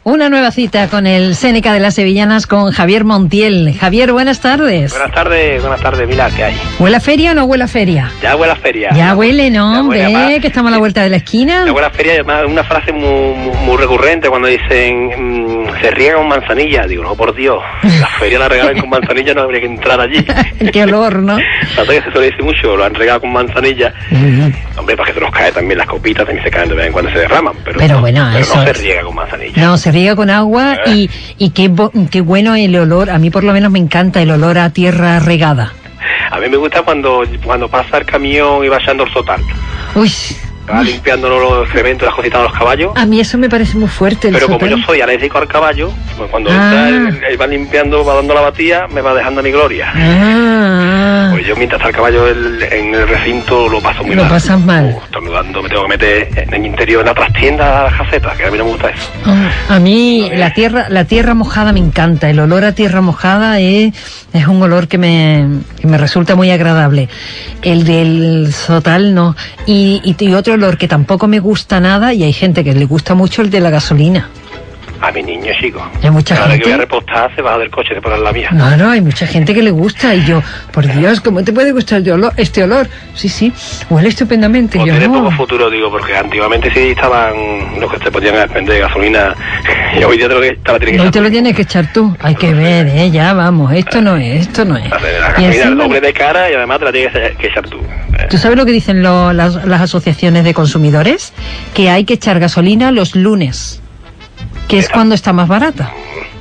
Una nueva cita con el Seneca de las Sevillanas con Javier Montiel. Javier, buenas tardes. Buenas tardes, mira, ¿qué hay? ¿Huele a feria o no huele a feria? Ya huele a feria. Ya huele, ¿no? Hombre, que estamos a la vuelta de la esquina. Ya huele a feria, además, una frase muy recurrente cuando dicen se riega con manzanilla. Digo, no, por Dios, la feria la regalan con manzanilla, no habría que entrar allí. Qué olor, ¿no? Fíjate que se suele decir mucho, lo han regado con manzanilla. Hombre, para que se nos cae también las copitas, también se caen de vez en cuando se derraman. Pero bueno, pero eso no se riega con manzanilla. No, se riega con agua y qué bueno el olor. A mí por lo menos me encanta el olor a tierra regada. A mí me gusta cuando pasa el camión y va echando el sotán. Uy. Va limpiando los excrementos, las cositas de los caballos. A mí eso me parece muy fuerte. Pero como yo soy alérgico al caballo, pues cuando él va limpiando, va dando la batida, me va dejando a mi gloria. Pues yo mientras está el caballo en el recinto lo paso muy mal. Lo pasas mal. Estornudando, me tengo que meter en el interior, en la trastienda, la caseta, que a mí no me gusta eso. A mí la tierra mojada me encanta. El olor a tierra mojada es un olor que me resulta muy agradable. El del sotal no. Y otro olor que tampoco me gusta nada, y hay gente que le gusta mucho, el de la gasolina. A mi niño, chico. Hay mucha gente que voy a repostar, se baja del coche de poner la mía. No, hay mucha gente que le gusta, y yo, por Dios, ¿cómo te puede gustar este olor? Sí, huele estupendamente. Pues yo tiene no. poco futuro, digo, porque antiguamente sí estaban los que se podían vender gasolina, y hoy día te lo tienes que echar tú. Hay que ver, ya vamos, esto no es. La gasolina el doble de cara y además te la tienes que echar tú. ¿Tú sabes lo que dicen las asociaciones de consumidores? Que hay que echar gasolina los lunes, que es cuando está más barata.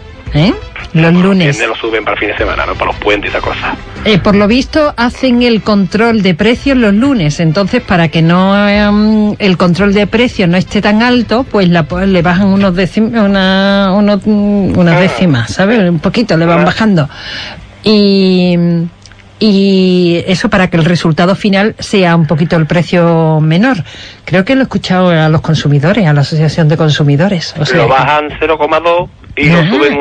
Los lunes. Lo suben para el fin de semana, ¿no? Para los puentes y esas cosas. Por lo visto hacen el control de precios los lunes, entonces para que no el control de precios no esté tan alto, pues le bajan unas décimas, ¿sabes? Un poquito le van bajando. Y eso para que el resultado final sea un poquito el precio menor. Creo que lo he escuchado a los consumidores, a la Asociación de Consumidores. O sea, lo bajan 0,2 y lo suben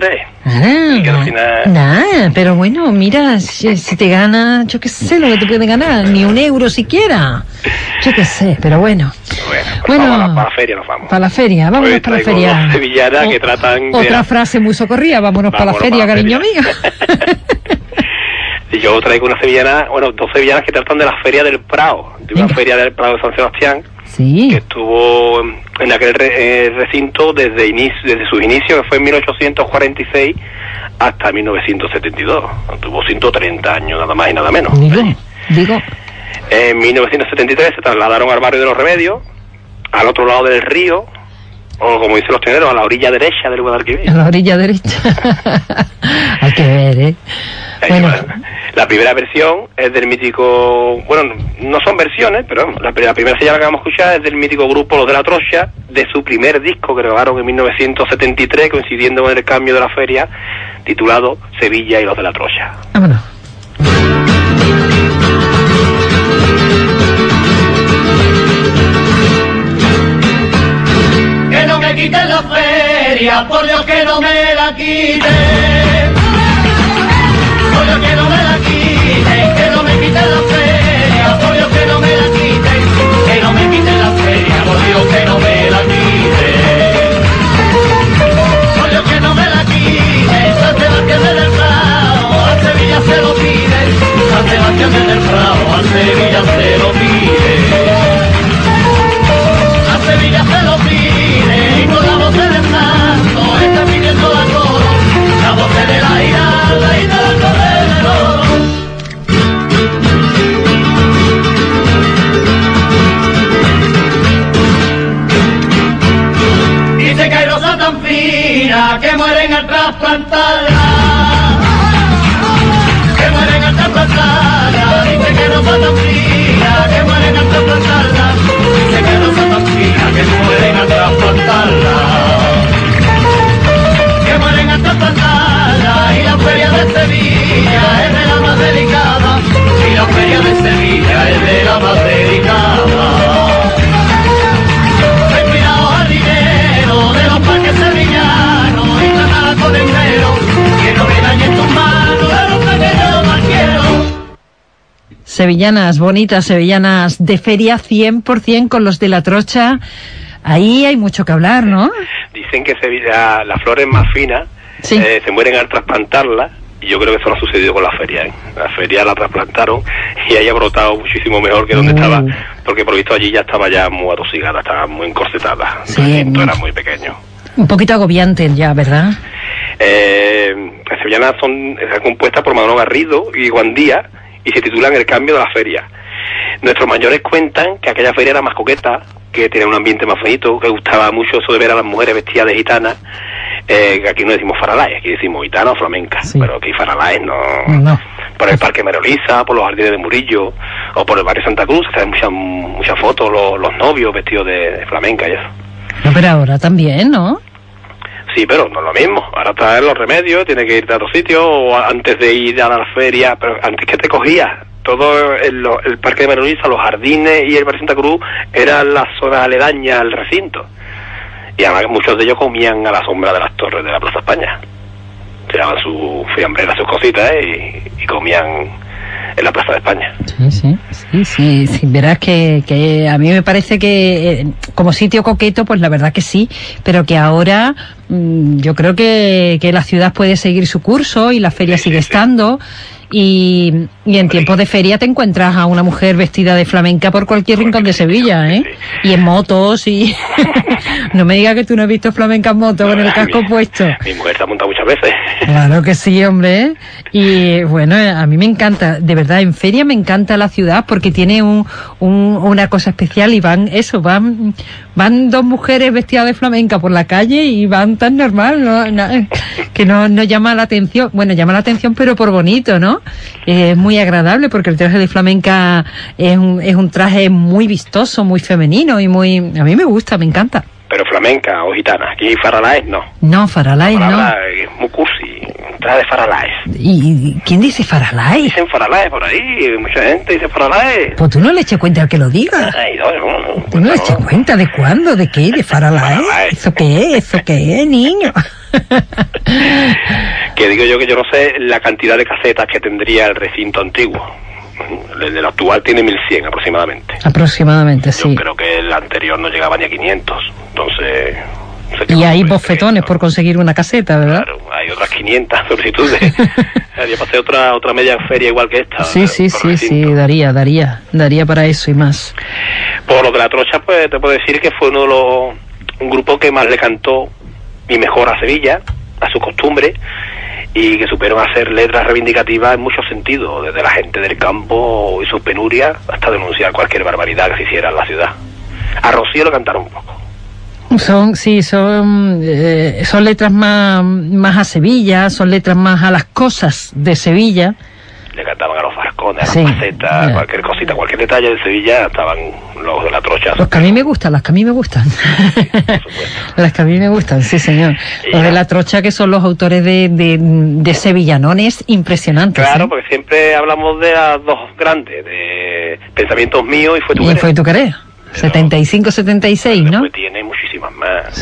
1,3. Pero bueno, mira, si te gana, yo qué sé lo que te puede ganar, ni un euro siquiera. Yo qué sé, pero bueno. Bueno, para la feria nos vamos. Para la feria, vámonos para la feria. Sevillanas que tratan otra frase muy socorrida, vámonos para la feria, cariño mío. Y yo traigo dos sevillanas que tratan de la Feria del Prado, de una feria del Prado de San Sebastián, que estuvo en aquel recinto desde sus inicios, que fue en 1846 hasta 1972. Tuvo 130 años, nada más y nada menos. Digo. En 1973 se trasladaron al barrio de Los Remedios, al otro lado del río, o como dicen los teneros, a la orilla derecha del Guadalquivir. A la orilla derecha. Hay que ver, Bueno. La primera versión es del mítico, no son versiones, pero la primera sevillana que vamos a escuchar es del mítico grupo Los de la Trocha, de su primer disco que grabaron en 1973, coincidiendo con el cambio de la feria, titulado Sevilla y Los de la Trocha. Vámonos. Que no me quiten la feria, por Dios que no me la quiten. Por Dios que no me la quiten, que no me quiten la feria, por Dios que no me la quiten, que no me quiten la feria, por Dios que no me la quiten. Por Dios que no me la quiten, San Sebastián del Prado, a Sevilla se lo pide, San Sebastián del Prado, a Sevilla se lo pide. A Sevilla se lo pide, y con la voz del santo está pidiendo a todos, la voz de la irada y de la corredor. Dice que hay rosas tan finas que mueren al trasplantarla, que mueren al trasplantarla. Dice que hay rosas tan finas que mueren al trasplantarla, dice que hay rosas tan finas que mueren al trasplantarla, que mueren al trasplantarla. Y la feria de Sevilla es de la más delicada, y la feria de Sevilla es de la más delicada. Ten cuidado al dinero de los parques sevillanos y tratala con entero, que no me dañen tus manos de los que yo más quiero. Sevillanas bonitas, sevillanas de feria 100% con Los de la Trocha. ahí hay mucho que hablar, ¿no? Dicen que las flores más finas se mueren al trasplantarlas, y yo creo que eso no ha sucedido con la feria, ¿eh? La feria la trasplantaron y ahí ha brotado muchísimo mejor que donde estaba, porque por visto allí ya estaba ya muy atosigada, estaba muy encorsetada, el recinto era muy pequeño. Un poquito agobiante ya, ¿verdad? Las sevillanas están compuestas por Manolo Garrido y Guandía y se titulan El cambio de la feria. Nuestros mayores cuentan que aquella feria era más coqueta, que tenía un ambiente más bonito, que gustaba mucho eso de ver a las mujeres vestidas de gitanas. Que aquí no decimos faralaes, aquí decimos gitana o flamenca, pero aquí faralaes no. Por el Parque Merolisa, por los jardines de Murillo, o por el barrio Santa Cruz, se hacen muchas fotos, los novios vestidos de flamenca y eso. No, pero ahora también, ¿no? Sí, pero no es lo mismo. Ahora traer los remedios, tienes que irte a otro sitio, o antes de ir a la feria, pero antes que te cogías. Todo el Parque de Merolisa, los jardines y el barrio Santa Cruz eran las zonas aledañas al recinto. Y además muchos de ellos comían a la sombra de las torres de la Plaza España. Se llevaban su fiambrera, sus cositas, y comían en la Plaza de España. Sí. Verás que a mí me parece que como sitio coqueto, pues la verdad que sí, pero que ahora yo creo que la ciudad puede seguir su curso y la feria sigue estando. Y en tiempos de feria te encuentras a una mujer vestida de flamenca por cualquier rincón de Sevilla, ¿eh? Y en motos y... No me digas que tú no has visto flamenca en moto con el casco puesto. Mi mujer se ha montado muchas veces. Claro que sí, hombre. Y bueno, a mí me encanta, de verdad, en feria me encanta la ciudad porque tiene una cosa especial y van dos mujeres vestidas de flamenca por la calle y van tan normal, que no llama la atención. Bueno, llama la atención pero por bonito, ¿no? Es muy agradable porque el traje de flamenca es un traje muy vistoso, muy femenino y muy... A mí me gusta, me encanta. Pero flamenca o gitana, aquí faralaes no. No, faralaes no. Es muy cursi, traje de faralaes. ¿Y quién dice faralaes? Dicen faralaes por ahí, mucha gente dice faralaes. Pues tú no le eches cuenta al que lo diga. Ay, no. ¿Tú no le eches cuenta de cuándo, de qué, de faralaes? ¿Eso qué es, niño? Que digo yo que yo no sé la cantidad de casetas que tendría el recinto antiguo. El actual tiene 1100 aproximadamente. Aproximadamente, sí. Yo creo que el anterior no llegaba ni a 500. Entonces... Y hay bofetones por conseguir una caseta, ¿verdad? Claro, hay otras 500 solicitudes. Yo pasé otra media feria igual que esta. Sí, daría para eso y más. Por lo de la trocha, pues te puedo decir que fue un grupo que más le cantó y mejor a Sevilla, a su costumbre, y que supieron hacer letras reivindicativas en muchos sentidos, desde la gente del campo y sus penurias hasta denunciar cualquier barbaridad que se hiciera en la ciudad. A Rocío lo cantaron un poco. Son letras más a Sevilla, son letras más a las cosas de Sevilla. Le cantaban a los barcones, a las pacetas, cualquier cosita, cualquier detalle de Sevilla, estaban los de la trocha. Las que a mí me gustan. Sí, por supuesto. Las que a mí me gustan, sí, señor. Los de la trocha, que son los autores de sevillanones impresionantes. Claro, porque siempre hablamos de las dos grandes, de Pensamientos Míos y Fue tu Querer. Y Fue tu Querer. 75-76, ¿no? Pues tiene muchísimas más.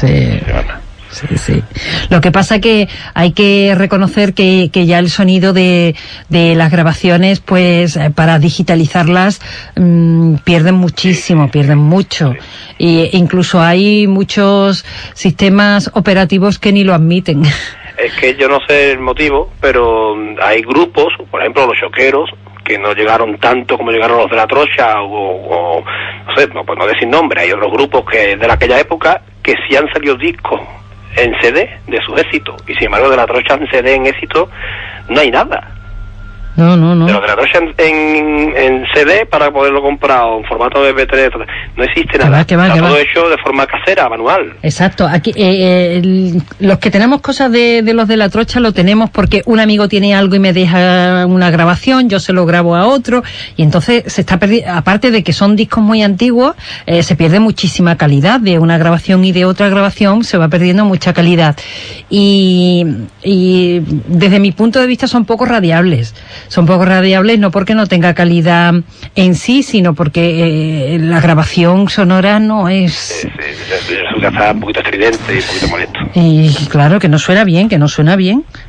Sí. Lo que pasa que hay que reconocer que ya el sonido de las grabaciones, pues para digitalizarlas pierden muchísimo, pierden mucho. Y incluso hay muchos sistemas operativos que ni lo admiten. Es que yo no sé el motivo, pero hay grupos, por ejemplo los choqueros, que no llegaron tanto como llegaron los de la trocha, o no sé, pues no decir nombre. Hay otros grupos que de aquella época que sí han salido discos en CD de sus éxitos, y sin embargo de la trocha en CD en éxito no hay nada. No. De lo de la trocha en CD para poderlo comprar o en formato de MP3, no existe nada. Está todo hecho de forma casera, manual. Exacto. Aquí los que tenemos cosas de los de la trocha lo tenemos porque un amigo tiene algo y me deja una grabación, yo se lo grabo a otro, y entonces se está perdiendo, aparte de que son discos muy antiguos, se pierde muchísima calidad de una grabación y de otra grabación, se va perdiendo mucha calidad. Y desde mi punto de vista son poco radiables. Son poco radiables no porque no tenga calidad en sí, sino porque la grabación sonora no es... Resulta estar un poquito estridente y un poquito molesto. Y claro, que no suena bien, que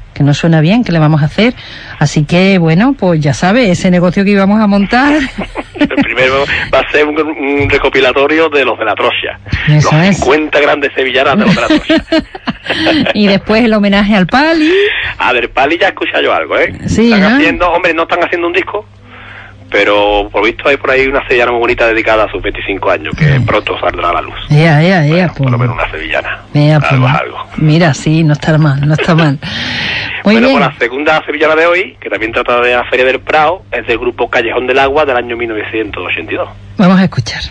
¿qué le vamos a hacer? Así que, bueno, pues ya sabes, ese negocio que íbamos a montar... El primero va a ser un recopilatorio de los de la Troya. Eso los 50 grandes sevillanas de los de la Troya. Y después el homenaje al Pali. A ver, Pali ya escucha yo algo, ¿eh? Sí, están haciendo, hombre, no están haciendo un disco, pero por visto hay por ahí una sevillana muy bonita dedicada a sus 25 años, que pronto saldrá a la luz. Bueno, por lo menos una sevillana. Algo. Mira, sí, no está mal, no está mal. Muy bueno, bien. Pues la segunda sevillana de hoy, que también trata de la Feria del Prado, es del grupo Callejón del Agua del año 1982. Vamos a escuchar.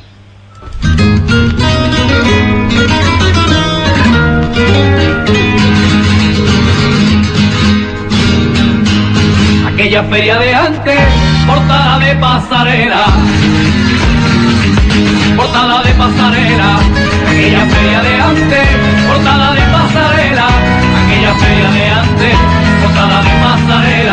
Aquella feria de antes, portada de pasarela, portada de pasarela. Aquella feria de antes, portada de pasarela. Aquella feria de antes, portada de pasarela,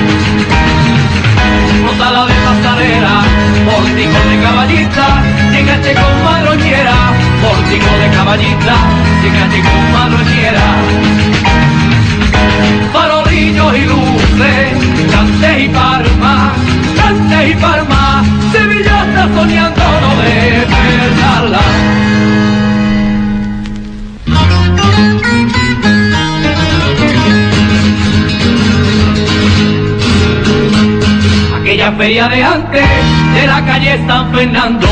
portada de pasarela. Pórtico de caballita, llegaste con madroñera. Pórtico de caballita, llegaste con madroñera. Farolillos y luces, cantes y palmas, Sevilla está soñando, no despertarla. Aquella feria de antes, de la calle San Fernando,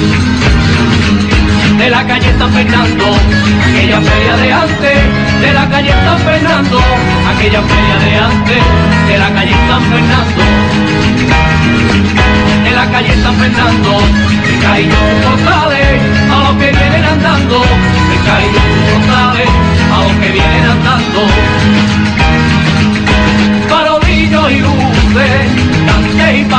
de la calle San Fernando. Aquella feria de antes, de la calle San Fernando. Aquella feria de antes, de la calle San Fernando, de la calle San Fernando. Me caigo portales a los que vienen andando, me caigo portales a los que vienen andando. Farolillos y luces, cantes y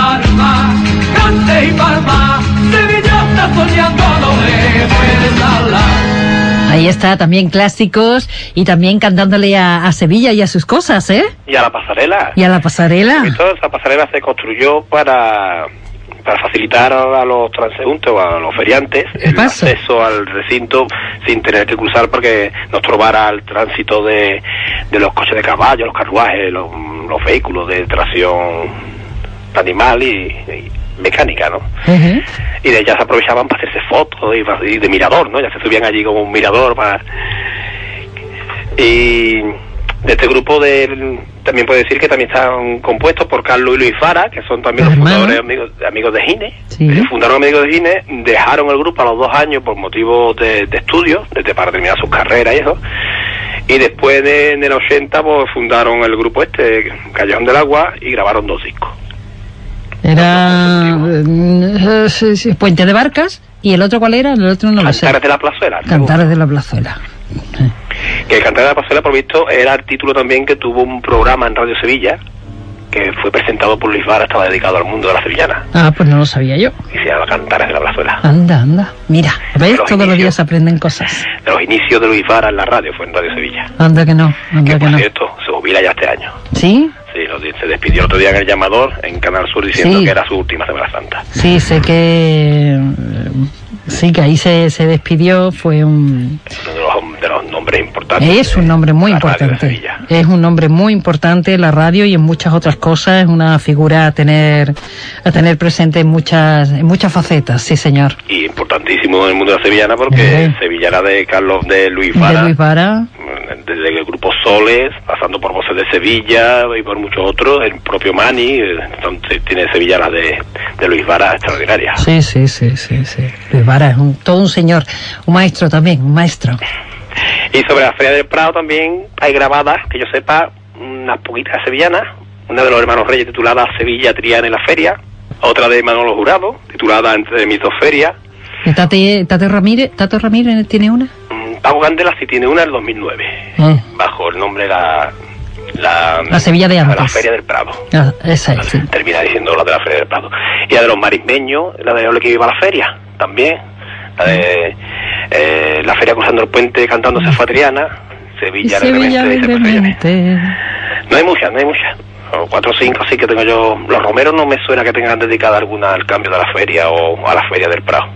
palmas, Sevilla está soñando, no puede darla. Ahí está, también clásicos y también cantándole a Sevilla y a sus cosas, ¿eh? Y a la pasarela. Y a la pasarela. Esa pasarela se construyó para facilitar a los transeúntes o a los feriantes el acceso al recinto sin tener que cruzar porque nos trobara el tránsito de los coches de caballo, los carruajes, los vehículos de tracción animal y mecánica, ¿no? Uh-huh. Y de ellas se aprovechaban para hacerse fotos y de mirador, ¿no? Ya se subían allí como un mirador y de este grupo también puedo decir que también están compuestos por Carlos y Luis Vara, que son también los fundadores amigos de Gine. Sí. Fundaron Amigos de Gine, dejaron el grupo a los 2 años por motivos de estudio, para terminar sus carreras y eso. Y después en el 80 pues fundaron el grupo Callejón del Agua, y grabaron 2 discos. Era Puente de Barcas, y el otro ¿cuál era? El otro no lo sé. Cantares de la Plazuela. Cantares de la Plazuela. Que Cantares de la Plazuela, por visto, era el título también que tuvo un programa en Radio Sevilla, que fue presentado por Luis Vara, estaba dedicado al mundo de la sevillana. Ah, pues no lo sabía yo. Y se llama Cantares de la Plazuela. Anda. Mira, ¿ves? Todos los días aprenden cosas. De los inicios de Luis Vara en la radio, fue en Radio Sevilla. Anda que no. Por cierto, se jubila ya este año. ¿Sí? Sí, se despidió el otro día en El Llamador, en Canal Sur, diciendo que era su última Semana Santa. Sí, sé que... Sí, que ahí se despidió, fue uno de los nombres importantes. Es un nombre muy importante. Es un nombre muy importante en la radio y en muchas otras cosas. Es una figura a tener presente en muchas facetas, sí, señor. Y importantísimo en el mundo de la sevillana, porque sevillana de Luis Vara. De Luis Vara. Desde el grupo Soles, pasando por Voces de Sevilla y por muchos otros, el propio Mani, entonces tiene sevillanas de Luis Vara extraordinarias. Sí. Luis Vara es todo un señor, un maestro también, un maestro. Y sobre la Feria del Prado también hay grabadas, que yo sepa, unas poquitas sevillanas, una de los hermanos Reyes titulada Sevilla, Triana y la Feria, otra de Manolo Jurado, titulada Entre mis 2 ferias. ¿Tato Ramírez tiene una? Paco Candela sí tiene una del 2009, bajo el nombre la Sevilla de antes. La Feria del Prado. Esa es, sí. Termina diciendo la de la Feria del Prado. Y la de los marismeños, la de Ole que iba a la feria, también. La de la feria cruzando el puente cantando Se fue Triana, Sevilla alegremente. No hay muchas. 4 o 5 sí que tengo yo. Los romeros no me suena que tengan dedicada alguna al cambio de la feria o a la Feria del Prado.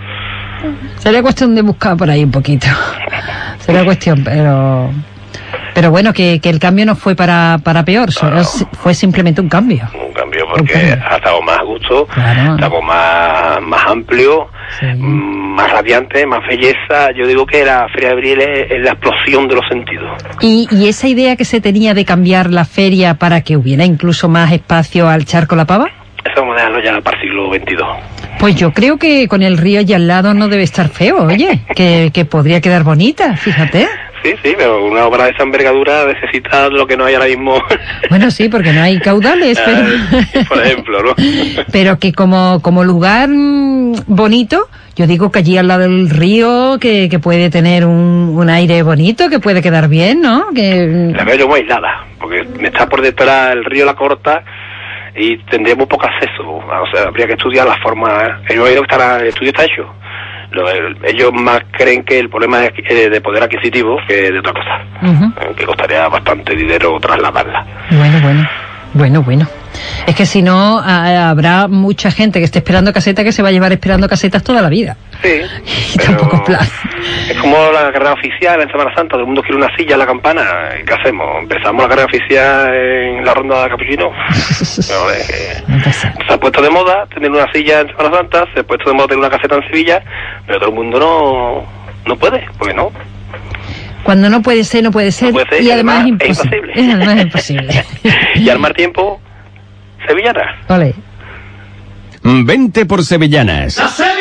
Sería cuestión de buscar por ahí un poquito. Sería cuestión, Pero bueno, que el cambio no fue para peor, fue simplemente un cambio. Un cambio porque ha estado más a gusto, estamos más amplio, más radiante, más belleza. Yo digo que la Feria de Abril es la explosión de los sentidos. ¿Y esa idea que se tenía de cambiar la feria para que hubiera incluso más espacio al Charco La Pava? Eso vamos a dejarlo ya para el siglo XXII. Pues yo creo que con el río allá al lado no debe estar feo, oye, que podría quedar bonita, fíjate. Sí, pero una obra de esa envergadura necesita lo que no hay ahora mismo. Bueno, sí, porque no hay caudales, pero... Por ejemplo, ¿no? Pero que como lugar bonito, yo digo que allí al lado del río, que puede tener un aire bonito, que puede quedar bien, ¿no? La veo yo muy aislada, porque me está por detrás el río La Corta y tendríamos poco acceso. O sea, habría que estudiar la forma. El estudio está hecho. Ellos más creen que el problema es de poder adquisitivo que de otra cosa, que costaría bastante dinero trasladarla. Bueno. Es que si no, habrá mucha gente que esté esperando caseta que se va a llevar esperando casetas toda la vida. Sí. Y tampoco es plan. Es como la carrera oficial en Semana Santa, todo el mundo quiere una silla en la campana. ¿Qué hacemos? ¿Empezamos la carrera oficial en la ronda de Capuchino? Se ha puesto de moda tener una silla en Semana Santa, se ha puesto de moda tener una caseta en Sevilla, pero todo el mundo no puede, pues no. Cuando no puede ser, y además es imposible. Es imposible. Y al mal tiempo, sevillanas. Vale. Vente por sevillanas.